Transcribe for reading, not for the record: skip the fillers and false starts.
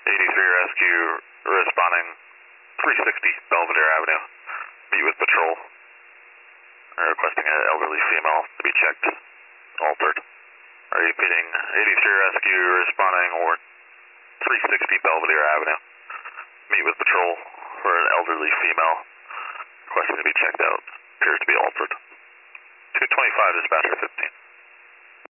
83 Rescue responding 360 Belvedere Avenue. Meet with patrol. Requesting an elderly female to be checked. Altered. Are you repeating 83 Rescue responding or 360 Belvedere Avenue? Meet with patrol for an elderly female requesting to be checked out. Appears to be altered. 225 dispatcher 15.